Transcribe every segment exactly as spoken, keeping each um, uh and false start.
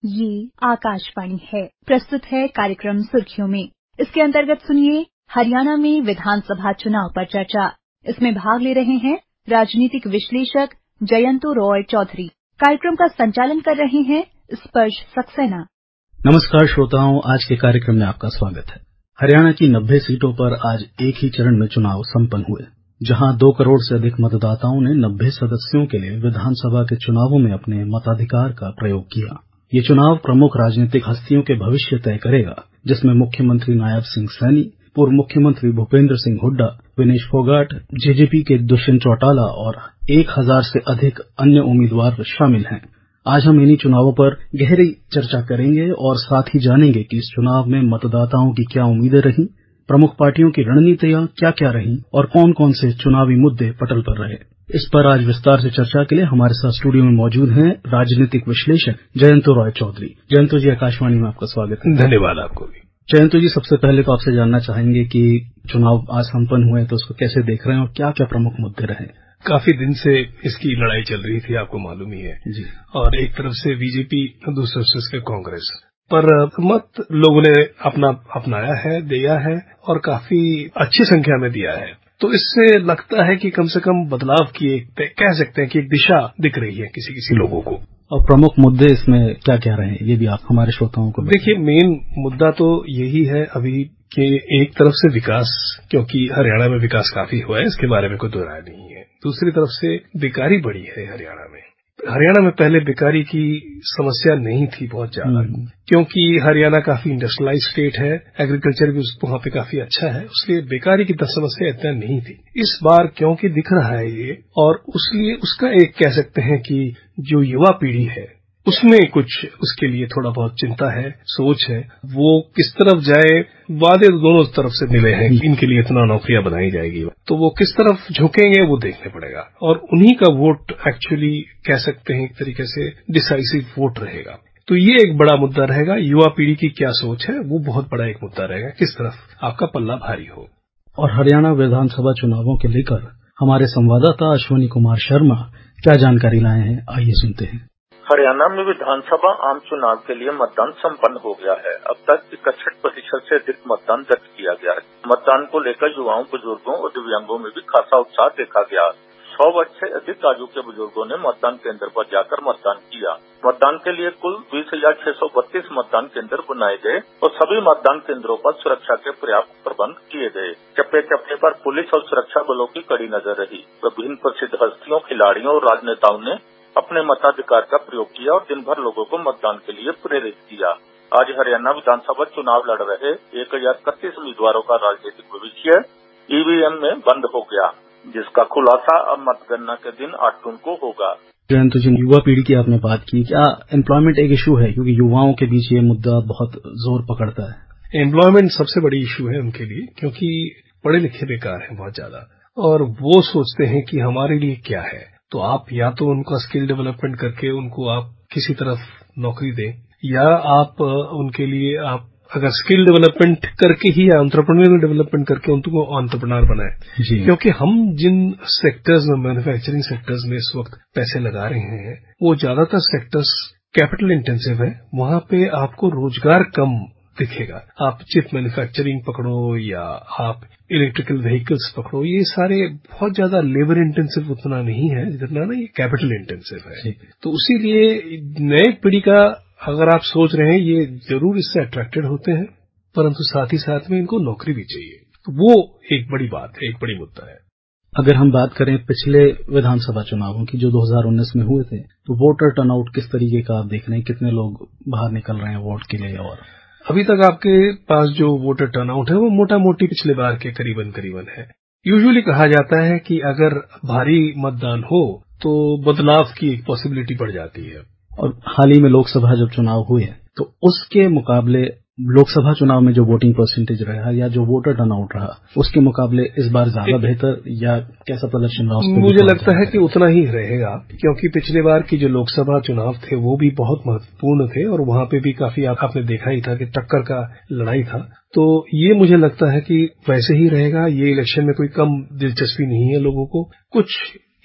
ये आकाशवाणी है। प्रस्तुत है कार्यक्रम सुर्खियों में। इसके अंतर्गत सुनिए हरियाणा में विधानसभा चुनाव पर चर्चा। इसमें भाग ले रहे हैं राजनीतिक विश्लेषक जयंतो रॉय चौधरी। कार्यक्रम का संचालन कर रहे हैं स्पर्श सक्सेना। नमस्कार श्रोताओं, आज के कार्यक्रम में आपका स्वागत है। हरियाणा की नब्बे सीटों पर आज एक ही चरण में चुनाव संपन्न हुए, जहां दो करोड़ से अधिक मतदाताओं ने नब्बे सदस्यों के लिए विधानसभा के चुनावों में अपने मताधिकार का प्रयोग किया। ये चुनाव प्रमुख राजनीतिक हस्तियों के भविष्य तय करेगा, जिसमें मुख्यमंत्री नायब सिंह सैनी, पूर्व मुख्यमंत्री भूपेंद्र सिंह हुड्डा, विनेश फोगाट, जेजेपी के दुष्यंत चौटाला और एक हजार से अधिक अन्य उम्मीदवार शामिल हैं। आज हम इन्हीं चुनावों पर गहरी चर्चा करेंगे और साथ ही जानेंगे कि इस चुनाव में मतदाताओं की क्या उम्मीदें रहीं, प्रमुख पार्टियों की रणनीतियां क्या क्या रहीं और कौन कौन से चुनावी मुद्दे पटल पर रहे। इस पर आज विस्तार से चर्चा के लिए हमारे साथ स्टूडियो में मौजूद हैं राजनीतिक विश्लेषक जयंतो रॉय चौधरी। जयंतो जी, आकाशवाणी में आपका स्वागत है। धन्यवाद आपको भी। जयंतो जी, सबसे पहले तो आपसे जानना चाहेंगे कि चुनाव आज संपन्न हुए तो उसको कैसे देख रहे हैं और क्या क्या प्रमुख मुद्दे रहे। काफी दिन से इसकी लड़ाई चल रही थी, आपको मालूम ही है जी। और एक तरफ से बीजेपी, दूसरी तरफ से कांग्रेस, पर मत लोगों ने अपना अपनाया है, दिया है और काफी अच्छी संख्या में दिया है। तो इससे लगता है कि कम से कम बदलाव की एक कह सकते हैं कि एक दिशा दिख रही है किसी किसी लोगों को। और प्रमुख मुद्दे इसमें क्या क्या रहे, ये भी आप हमारे श्रोताओं को देखिए, मेन मुद्दा तो यही है अभी कि एक तरफ से विकास, क्योंकि हरियाणा में विकास काफी हुआ है, इसके बारे में कोई दो राय नहीं है। दूसरी तरफ से बेकारी बढ़ी है हरियाणा में। हरियाणा में पहले बेकारी की समस्या नहीं थी बहुत ज्यादा, क्योंकि हरियाणा काफी इंडस्ट्रियलाइज स्टेट है, एग्रीकल्चर भी वहां पे काफी अच्छा है, उसलिए बेकारी की समस्या इतना नहीं थी। इस बार क्योंकि दिख रहा है ये, और उसलिए उसका एक कह सकते हैं कि जो युवा पीढ़ी है उसमें कुछ उसके लिए थोड़ा बहुत चिंता है, सोच है, वो किस तरफ जाए। वादे दोनों तरफ से मिले हैं कि इनके लिए इतना नौकरियां बनाई जाएगी, तो वो किस तरफ झुकेंगे वो देखने पड़ेगा। और उन्हीं का वोट एक्चुअली कह सकते हैं एक तरीके से डिसाइसिव वोट रहेगा। तो ये एक बड़ा मुद्दा रहेगा। युवा पीढ़ी की क्या सोच है, वो बहुत बड़ा एक मुद्दा रहेगा, किस तरफ आपका पल्ला भारी हो। और हरियाणा विधानसभा चुनावों के लेकर हमारे संवाददाता अश्विनी कुमार शर्मा क्या जानकारी लाए हैं, आइए सुनते हैं। हरियाणा में विधानसभा आम चुनाव के लिए मतदान संपन्न हो गया है। अब तक इकसठ प्रतिशत से अधिक मतदान दर्ज किया गया है। मतदान को लेकर युवाओं, बुजुर्गों और दिव्यांगों में भी खासा उत्साह देखा गया। सौ वर्ष से अधिक आयु के बुजुर्गों ने मतदान केंद्र पर जाकर मतदान किया। मतदान के लिए कुल बीस हजार छह सौ बत्तीस मतदान केंद्र बनाए गए और सभी मतदान केंद्रों पर सुरक्षा के पर्याप्त प्रबंध किए गए। चप्पे चप्पे पर पुलिस और सुरक्षा बलों की कड़ी नजर रही। विभिन्न प्रसिद्ध हस्तियों, खिलाड़ियों और राजनेताओं ने अपने मताधिकार का प्रयोग किया और दिन भर लोगों को मतदान के लिए प्रेरित किया। आज हरियाणा विधानसभा चुनाव लड़ रहे एक हजार इकतीस उम्मीदवारों का राजनीतिक भविष्य ईवीएम में बंद हो गया, जिसका खुलासा अब मतगणना के दिन आठ जून को होगा। जयंत जी, युवा पीढ़ी की आपने बात की, क्या एम्प्लॉयमेंट एक इशू है, क्योंकि युवाओं के बीच ये मुद्दा बहुत जोर पकड़ता है। एम्प्लॉयमेंट सबसे बड़ी इशू है उनके लिए, क्योंकि पढ़े लिखे बेकार हैं बहुत ज्यादा, और वो सोचते हैं कि हमारे लिए क्या है। तो आप या तो उनका स्किल डेवलपमेंट करके उनको आप किसी तरफ नौकरी दें, या आप उनके लिए आप अगर स्किल डेवलपमेंट करके ही या एंटरप्रेन्योरियल डेवलपमेंट करके उनको एंटरप्रेन्योर बनाएं। क्योंकि हम जिन सेक्टर्स में, मैन्युफैक्चरिंग सेक्टर्स में इस वक्त पैसे लगा रहे हैं, वो ज्यादातर सेक्टर्स कैपिटल इंटेंसिव है। वहां पे आपको रोजगार कम दिखेगा। आप चिप मैन्युफैक्चरिंग पकड़ो या आप इलेक्ट्रिकल व्हीकल्स पकड़ो, ये सारे बहुत ज्यादा लेबर इंटेंसिव उतना नहीं है जितना ना ये कैपिटल इंटेंसिव है। तो उसीलिए नए पीढ़ी का अगर आप सोच रहे हैं, ये जरूर इससे अट्रैक्टेड होते हैं, परंतु साथ ही साथ में इनको नौकरी भी चाहिए। तो वो एक बड़ी बात है, एक बड़ी मुद्दा है। अगर हम बात करें पिछले विधानसभा चुनावों की जो दो हजार उन्नीस में हुए थे, तो वोटर टर्नआउट किस तरीके का आप देख रहे हैं, कितने लोग बाहर निकल रहे हैं वोट के लिए? और अभी तक आपके पास जो वोटर टर्नआउट है वो मोटा मोटी पिछले बार के करीबन करीबन है। यूजुअली कहा जाता है कि अगर भारी मतदान हो तो बदलाव की एक पॉसिबिलिटी बढ़ जाती है। और हाल ही में लोकसभा जब चुनाव हुए तो उसके मुकाबले लोकसभा चुनाव में जो वोटिंग परसेंटेज रहा या जो वोटर टर्नआउट रहा, उसके मुकाबले इस बार ज्यादा बेहतर या कैसा प्रदर्शन रहा? मुझे लगता है कि उतना ही रहेगा, क्योंकि पिछले बार की जो लोकसभा चुनाव थे वो भी बहुत महत्वपूर्ण थे और वहां पे भी काफी आपने देखा ही था कि टक्कर का लड़ाई था। तो ये मुझे लगता है कि वैसे ही रहेगा। ये इलेक्शन में कोई कम दिलचस्पी नहीं है लोगों को। कुछ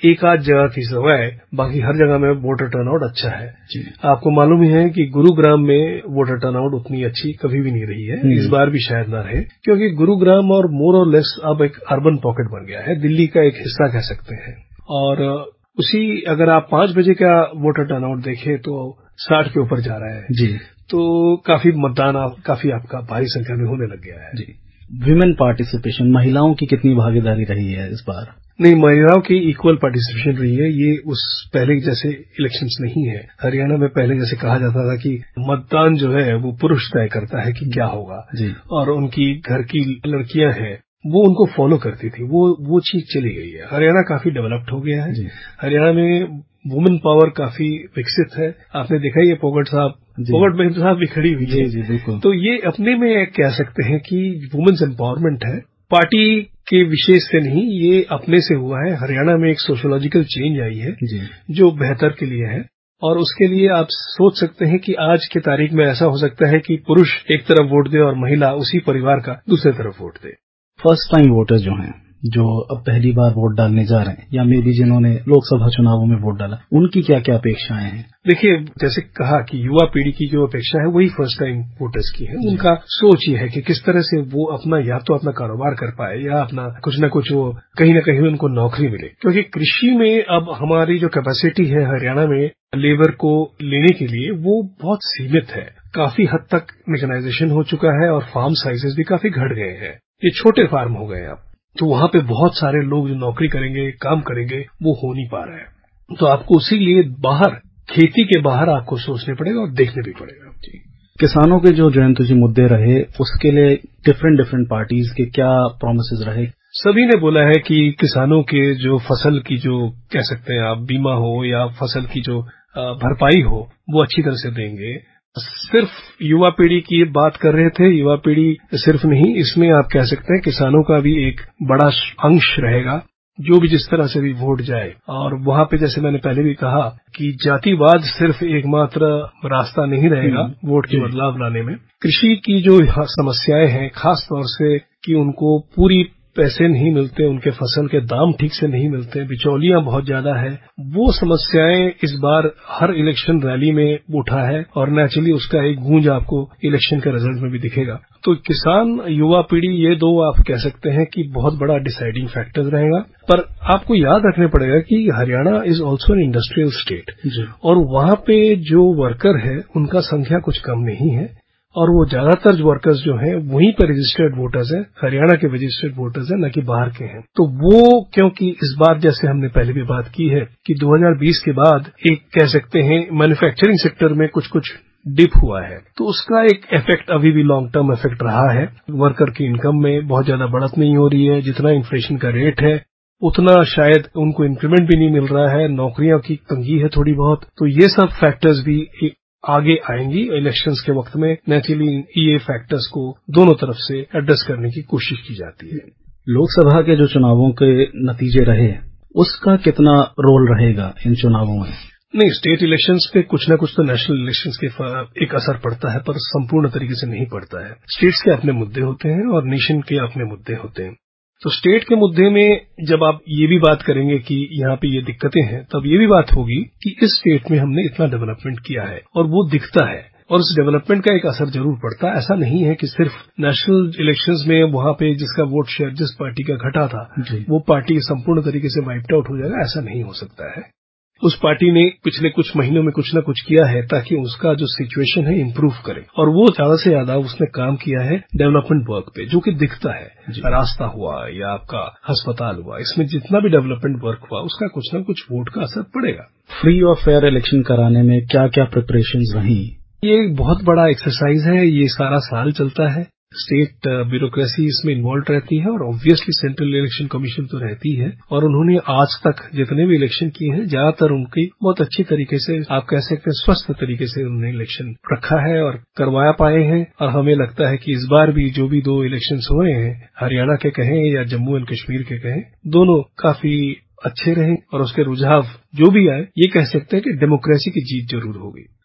एक आध जगह की सवाए बाकी हर जगह में वोटर टर्नआउट अच्छा है। आपको मालूम ही है कि गुरुग्राम में वोटर टर्नआउट उतनी अच्छी कभी भी नहीं रही है, इस बार भी शायद ना रहे, क्योंकि गुरुग्राम और मोर और लेस अब एक अर्बन पॉकेट बन गया है, दिल्ली का एक हिस्सा कह सकते हैं। और उसी अगर आप पांच बजे का वोटर टर्नआउट देखें तो साठ के ऊपर जा रहा है जी। तो काफी मतदान काफी आपका भारी संख्या में होने लग गया है जी। विमेन पार्टिसिपेशन, महिलाओं की कितनी भागीदारी रही है इस बार? नहीं, महिलाओं की इक्वल पार्टिसिपेशन रही है। ये उस पहले जैसे इलेक्शंस नहीं है। हरियाणा में पहले जैसे कहा जाता था कि मतदान जो है वो पुरुष तय करता है कि क्या होगा जी। और उनकी घर की लड़कियां हैं वो उनको फॉलो करती थी, वो वो चीज चली गई है। हरियाणा काफी डेवलप्ड हो गया है। हरियाणा में वुमेन पावर काफी विकसित है। आपने देखा ही पोगट साहब पोगट बहन साहब भी खड़ी हुई है जी, बिल्कुल। तो ये अपने में कह सकते हैं कि वुमेन्स एम्पावरमेंट है, पार्टी के विशेष से नहीं, ये अपने से हुआ है। हरियाणा में एक सोशियोलॉजिकल चेंज आई है जी। जो बेहतर के लिए है। और उसके लिए आप सोच सकते हैं कि आज के तारीख में ऐसा हो सकता है कि पुरुष एक तरफ वोट दे और महिला उसी परिवार का दूसरे तरफ वोट दे। फर्स्ट टाइम वोटर जो हैं, जो अब पहली बार वोट डालने जा रहे हैं या मे बी जिन्होंने लोकसभा चुनावों में वोट डाला, उनकी क्या क्या अपेक्षाएं हैं? देखिए, जैसे कहा कि युवा पीढ़ी की जो अपेक्षा है वही फर्स्ट टाइम वोटर्स की है। उनका सोच ये है कि किस तरह से वो अपना या तो अपना कारोबार कर पाए या अपना कुछ न कुछ वो कहीं न कहीं उनको नौकरी मिले, क्योंकि कृषि में अब हमारी जो कैपेसिटी है हरियाणा में लेबर को लेने के लिए वो बहुत सीमित है। काफी हद तक मैकेनाइजेशन हो चुका है और फार्म साइजेस भी काफी घट गए हैं। ये छोटे फार्म हो गए अब, तो वहां पे बहुत सारे लोग जो नौकरी करेंगे, काम करेंगे, वो हो नहीं पा रहा है। तो आपको उसी लिए बाहर, खेती के बाहर आपको सोचने पड़ेगा और देखने भी पड़ेगा जी। किसानों के जो जयंत जी मुद्दे रहे, उसके लिए डिफरेंट डिफरेंट पार्टीज के क्या प्रोमिसेस रहे? सभी ने बोला है कि किसानों के जो फसल की जो कह सकते हैं आप बीमा हो या फसल की जो भरपाई हो वो अच्छी तरह से देंगे। सिर्फ युवा पीढ़ी की बात कर रहे थे, युवा पीढ़ी सिर्फ नहीं, इसमें आप कह सकते हैं किसानों का भी एक बड़ा अंश रहेगा, जो भी जिस तरह से भी वोट जाए। और वहां पे जैसे मैंने पहले भी कहा कि जातिवाद सिर्फ एकमात्र रास्ता नहीं रहेगा वोट के बदलाव लाने में। कृषि की जो समस्याएं हैं, खास तौर से कि उनको पूरी पैसे नहीं मिलते, उनके फसल के दाम ठीक से नहीं मिलते, बिचौलियां बहुत ज्यादा है, वो समस्याएं इस बार हर इलेक्शन रैली में उठा है और नेचुरली उसका एक गूंज आपको इलेक्शन के रिजल्ट में भी दिखेगा। तो किसान, युवा पीढ़ी, ये दो आप कह सकते हैं कि बहुत बड़ा डिसाइडिंग फैक्टर रहेगा। पर आपको याद रखने पड़ेगा कि Haryana is also an industrial state और वहां पे जो वर्कर है उनका संख्या कुछ कम नहीं है और वो ज्यादातर वर्कर्स जो हैं वहीं पर रजिस्टर्ड वोटर्स हैं, हरियाणा के रजिस्टर्ड वोटर्स हैं, न कि बाहर के हैं। तो वो क्योंकि इस बार जैसे हमने पहले भी बात की है कि दो हज़ार बीस के बाद एक कह सकते हैं मैन्युफैक्चरिंग सेक्टर में कुछ कुछ डिप हुआ है, तो उसका एक इफेक्ट अभी भी लॉन्ग टर्म इफेक्ट रहा है। वर्कर की इनकम में बहुत ज्यादा बढ़त नहीं हो रही है, जितना इन्फ्लेशन का रेट है उतना शायद उनको इंक्रीमेंट भी नहीं मिल रहा है, नौकरियों की तंगी है थोड़ी बहुत। तो ये सब फैक्टर्स भी आगे आएंगी इलेक्शंस के वक्त में। नेचुरली ये फैक्टर्स को दोनों तरफ से एड्रेस करने की कोशिश की जाती है। लोकसभा के जो चुनावों के नतीजे रहे, उसका कितना रोल रहेगा इन चुनावों में? नहीं, स्टेट इलेक्शंस पे कुछ ना कुछ तो नेशनल इलेक्शंस के एक असर पड़ता है, पर संपूर्ण तरीके से नहीं पड़ता है। स्टेट्स के अपने मुद्दे होते हैं और नेशन के अपने मुद्दे होते हैं। तो स्टेट के मुद्दे में जब आप ये भी बात करेंगे कि यहाँ पे ये दिक्कतें हैं, तब ये भी बात होगी कि इस स्टेट में हमने इतना डेवलपमेंट किया है और वो दिखता है और उस डेवलपमेंट का एक असर जरूर पड़ता है। ऐसा नहीं है कि सिर्फ नेशनल इलेक्शंस में वहां पे जिसका वोट शेयर जिस पार्टी का घटा था वो पार्टी संपूर्ण तरीके से वाइप्ड आउट हो जाएगा, ऐसा नहीं हो सकता है। उस पार्टी ने पिछले कुछ महीनों में कुछ न कुछ किया है ताकि उसका जो सिचुएशन है इम्प्रूव करे, और वो ज्यादा से ज्यादा उसने काम किया है डेवलपमेंट वर्क पे, जो कि दिखता है। रास्ता हुआ या आपका अस्पताल हुआ, इसमें जितना भी डेवलपमेंट वर्क हुआ उसका कुछ न कुछ वोट का असर पड़ेगा। फ्री और फेयर इलेक्शन कराने में क्या क्या प्रिपरेशंस रही? ये एक बहुत बड़ा एक्सरसाइज है, ये सारा साल चलता है। स्टेट ब्यूरोक्रेसी इसमें इन्वॉल्व रहती है और ऑब्वियसली सेंट्रल इलेक्शन कमीशन तो रहती है, और उन्होंने आज तक जितने भी इलेक्शन किए हैं ज्यादातर उनकी बहुत अच्छी तरीके से, आप कह सकते हैं स्वस्थ तरीके से उन्होंने इलेक्शन रखा है और करवाया पाए हैं। और हमें लगता है कि इस बार भी जो भी दो इलेक्शंस हुए हैं, हरियाणा के कहें या जम्मू एंड कश्मीर के कहें, दोनों काफी अच्छे रहे और उसके रुझाव जो भी आए, ये कह सकते हैं कि डेमोक्रेसी की जीत जरूर होगी।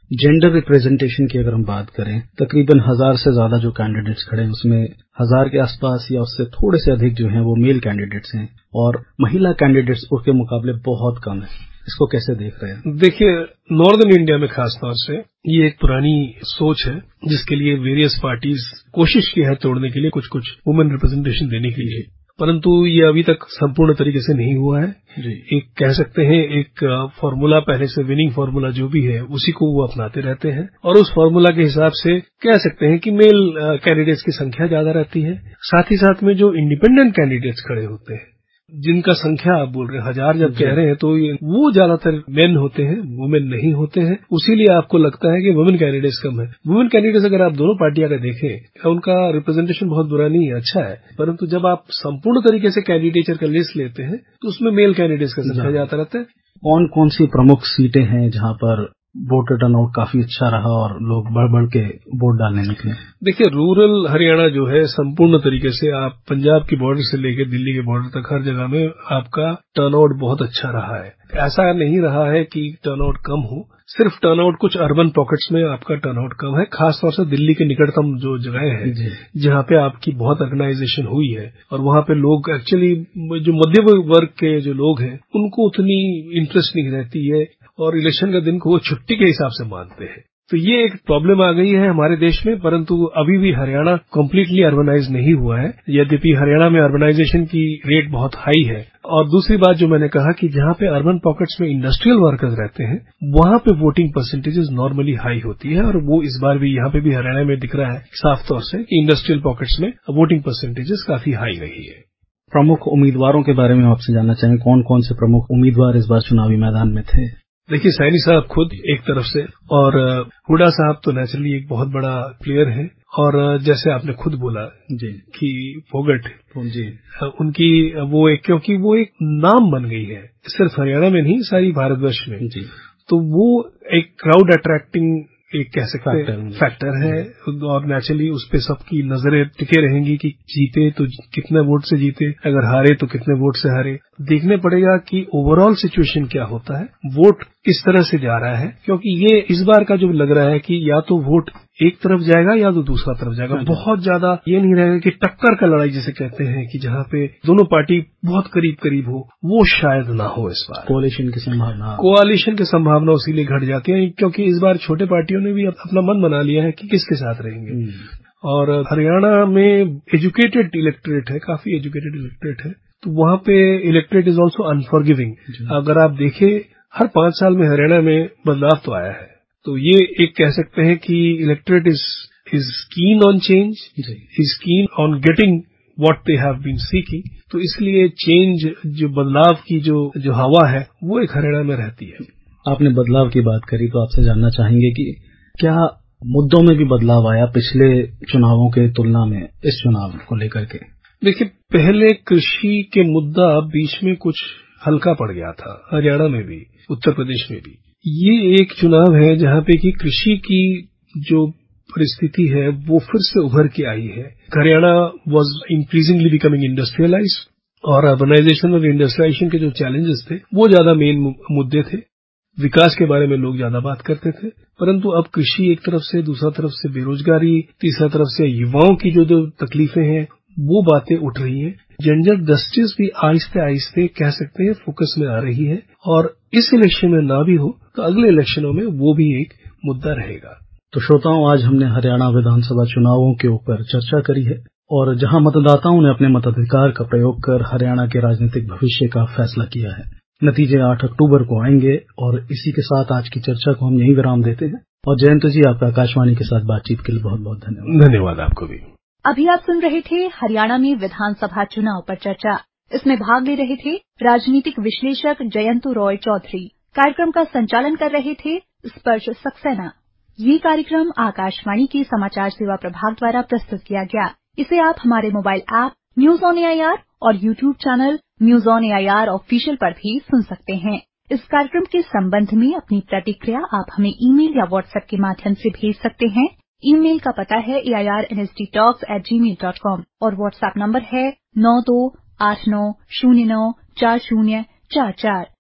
जेंडर रिप्रेजेंटेशन की अगर हम बात करें, तकरीबन हजार से ज्यादा जो कैंडिडेट्स खड़े हैं उसमें हजार के आसपास या उससे थोड़े से अधिक जो हैं वो मेल कैंडिडेट्स हैं और महिला कैंडिडेट्स उसके मुकाबले बहुत कम है। इसको कैसे देख रहे हैं? देखिए, नॉर्दर्न इंडिया में खास तौर से ये एक पुरानी सोच है जिसके लिए वेरियस पार्टीज कोशिश की है तोड़ने के लिए, कुछ कुछ वुमेन रिप्रेजेंटेशन देने के लिए, परंतु ये अभी तक संपूर्ण तरीके से नहीं हुआ है। जी। एक कह सकते हैं एक फॉर्मूला, पहले से विनिंग फॉर्मूला जो भी है उसी को वो अपनाते रहते हैं और उस फॉर्मूला के हिसाब से कह सकते हैं कि मेल कैंडिडेट्स की संख्या ज्यादा रहती है। साथ ही साथ में जो इंडिपेंडेंट कैंडिडेट्स खड़े होते हैं, जिनका संख्या आप बोल रहे हैं हजार जब कह रहे हैं, तो ये वो ज्यादातर मेन होते हैं, वुमेन नहीं होते हैं। उसीलिए आपको लगता है कि वुमेन कैंडिडेट्स कम है। वुमेन कैंडिडेट्स अगर आप दोनों पार्टियां का देखें, उनका रिप्रेजेंटेशन बहुत बुरा नहीं है, अच्छा है, परंतु जब आप संपूर्ण तरीके से कैंडिडेचर का लिस्ट लेते हैं तो उसमें मेल कैंडिडेट्स का संख्या ज्यादा रहता है। कौन कौन सी प्रमुख सीटें हैं जहां पर वोटर टर्नआउट काफी अच्छा रहा और लोग बढ़ बढ़ के वोट डालने निकले? देखिए, रूरल हरियाणा जो है संपूर्ण तरीके से आप पंजाब की बॉर्डर से लेकर दिल्ली के बॉर्डर तक हर जगह में आपका टर्नआउट बहुत अच्छा रहा है। ऐसा नहीं रहा है कि टर्नआउट कम हो, सिर्फ टर्नआउट कुछ अर्बन पॉकेट्स में आपका टर्नआउट कम है, खासतौर से दिल्ली के निकटतम जो जगह है जहां पे आपकी बहुत ऑर्गेनाइजेशन हुई है और वहां पे लोग एक्चुअली जो मध्य वर्ग के जो लोग हैं उनको उतनी इंटरेस्ट नहीं रहती है और इलेक्शन का दिन को वो छुट्टी के हिसाब से मानते हैं। तो ये एक प्रॉब्लम आ गई है हमारे देश में, परंतु अभी भी हरियाणा कम्प्लीटली अर्बनाइज नहीं हुआ है, यद्यपि हरियाणा में अर्बनाइजेशन की रेट बहुत हाई है। और दूसरी बात जो मैंने कहा कि जहां पे अर्बन पॉकेट्स में इंडस्ट्रियल वर्कर्स रहते हैं वहां पे वोटिंग परसेंटेजेस नॉर्मली हाई होती है और वो इस बार भी यहाँ पे भी हरियाणा में दिख रहा है साफ तौर से कि इंडस्ट्रियल पॉकेट्स में वोटिंग परसेंटेजेस काफी हाई रही है। प्रमुख उम्मीदवारों के बारे में आपसे जानना चाहेंगे, कौन कौन से प्रमुख उम्मीदवार इस बार चुनावी मैदान में थे? देखिए, सैनी साहब खुद एक तरफ से और हुडा साहब तो नेचुरली एक बहुत बड़ा प्लेयर है और जैसे आपने खुद बोला जी कि फोगट जी उनकी वो एक क्योंकि वो एक नाम बन गई है सिर्फ हरियाणा में नहीं सारी भारतवर्ष में जी, तो वो एक क्राउड अट्रैक्टिंग एक कह सकते हैं फैक्टर है और नेचुरली उस पे सबकी नजरें टिके रहेंगी कि जीते तो कितने वोट से जीते, अगर हारे तो कितने वोट से हारे। देखने पड़ेगा कि ओवरऑल सिचुएशन क्या होता है, वोट किस तरह से जा रहा है, क्योंकि ये इस बार का जो लग रहा है कि या तो वोट एक तरफ जाएगा या तो दूसरा तरफ जाएगा। बहुत ज्यादा ये नहीं रहेगा कि टक्कर का लड़ाई जिसे कहते हैं कि जहां पे दोनों पार्टी बहुत करीब करीब हो, वो शायद ना हो इस बार। कोalition की संभावना कोalition की संभावना उसीलिए घट जाती है क्योंकि इस बार छोटे पार्टियों ने भी अपना मन बना लिया है कि किसके साथ रहेंगे। और हरियाणा में एजुकेटेड इलेक्टोरेट है, काफी एजुकेटेड इलेक्टोरेट है, तो वहां पे इलेक्टोरेट इज ऑल्सो अनफॉरगिविंग। अगर आप देखें हर पांच साल में हरियाणा में बदलाव तो आया है, तो ये एक कह सकते हैं कि electorate is is keen on change, is keen on getting what they have been seeking. तो इसलिए चेंज जो बदलाव की जो जो हवा है वो एक हरियाणा में रहती है। आपने बदलाव की बात करी तो आपसे जानना चाहेंगे कि क्या मुद्दों में भी बदलाव आया पिछले चुनावों के तुलना में इस चुनाव को लेकर के? देखिए, पहले कृषि के मुद्दा बीच में कुछ हल्का पड़ गया था, हरियाणा में भी उत्तर प्रदेश में भी। ये एक चुनाव है जहां पे कि कृषि की जो परिस्थिति है वो फिर से उभर के आई है। Haryana was increasingly becoming industrialised और अर्बनाइजेशन और इंडस्ट्रियलाइजेशन के जो चैलेंजेस थे वो ज्यादा मेन मुद्दे थे। विकास के बारे में लोग ज्यादा बात करते थे, परंतु अब कृषि एक तरफ से, दूसरा तरफ से बेरोजगारी, तीसरा तरफ से युवाओं की जो जो तकलीफें हैं वो बातें उठ रही हैं। जेंडर जस्टिस भी आहिस्ते आहिस्ते कह सकते हैं फोकस में आ रही है और इस इलेक्शन में ना भी हो तो अगले इलेक्शनों में वो भी एक मुद्दा रहेगा। तो श्रोताओं, आज हमने हरियाणा विधानसभा चुनावों के ऊपर चर्चा करी है और जहां मतदाताओं ने अपने मताधिकार का प्रयोग कर हरियाणा के राजनीतिक भविष्य का फैसला किया है। नतीजे आठ अक्टूबर को आएंगे और इसी के साथ आज की चर्चा को हम यहीं विराम देते हैं। और जयंत जी, आपका आकाशवाणी के साथ बातचीत के लिए बहुत बहुत धन्यवाद। धन्यवाद आपको भी। अभी आप सुन रहे थे हरियाणा में विधानसभा चुनाव पर चर्चा। इसमें भाग ले रहे थे राजनीतिक विश्लेषक जयंतु रॉय चौधरी। कार्यक्रम का संचालन कर रहे थे स्पर्श सक्सेना। ये कार्यक्रम आकाशवाणी के समाचार सेवा प्रभाग द्वारा प्रस्तुत किया गया। इसे आप हमारे mobile app News on AIR और YouTube channel News on AIR official पर भी सुन सकते हैं। इस कार्यक्रम के संबंध में अपनी प्रतिक्रिया आप हमें ईमेल या व्हाट्सएप के माध्यम से भेज सकते हैं। ईमेल का पता है A I R N S D talks at Gmail dot com और व्हाट्सएप नंबर है नौ दो आठ नौ शून्य नौ चार शून्य चार चार।